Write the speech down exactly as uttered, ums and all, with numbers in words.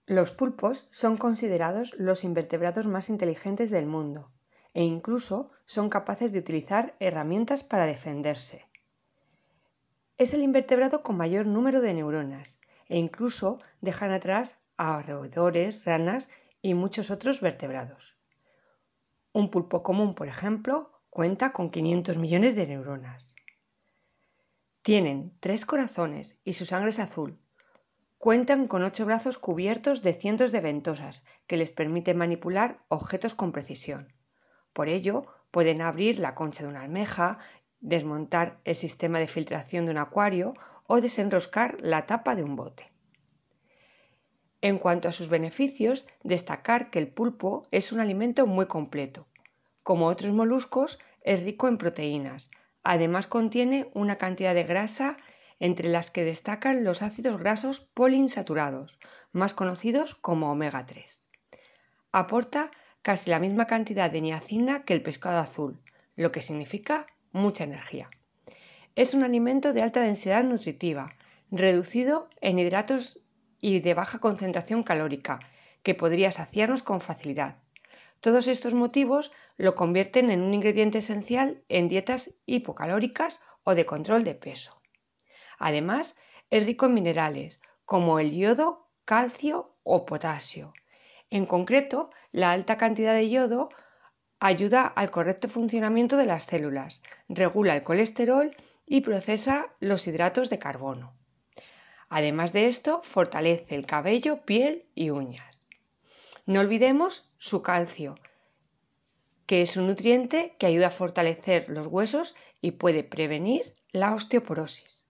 Los pulpos son considerados los invertebrados más inteligentes del mundo e incluso son capaces de utilizar herramientas para defenderse. Es el invertebrado con mayor número de neuronas e incluso dejan atrás a roedores, ranas y muchos otros vertebrados. Un pulpo común, por ejemplo, cuenta con quinientos millones de neuronas. Tienen tres corazones y su sangre es azul. Cuentan con ocho brazos cubiertos de cientos de ventosas que les permiten manipular objetos con precisión. Por ello, pueden abrir la concha de una almeja, desmontar el sistema de filtración de un acuario o desenroscar la tapa de un bote. En cuanto a sus beneficios, destacar que el pulpo es un alimento muy completo. Como otros moluscos, es rico en proteínas. Además, contiene una cantidad de grasa entre las que destacan los ácidos grasos poliinsaturados, más conocidos como omega tres. Aporta casi la misma cantidad de niacina que el pescado azul, lo que significa mucha energía. Es un alimento de alta densidad nutritiva, reducido en hidratos y de baja concentración calórica, que podría saciarnos con facilidad. Todos estos motivos lo convierten en un ingrediente esencial en dietas hipocalóricas o de control de peso. Además, es rico en minerales como el yodo, calcio o potasio. En concreto, la alta cantidad de yodo ayuda al correcto funcionamiento de las células, regula el colesterol y procesa los hidratos de carbono. Además de esto, fortalece el cabello, piel y uñas. No olvidemos su calcio, que es un nutriente que ayuda a fortalecer los huesos y puede prevenir la osteoporosis.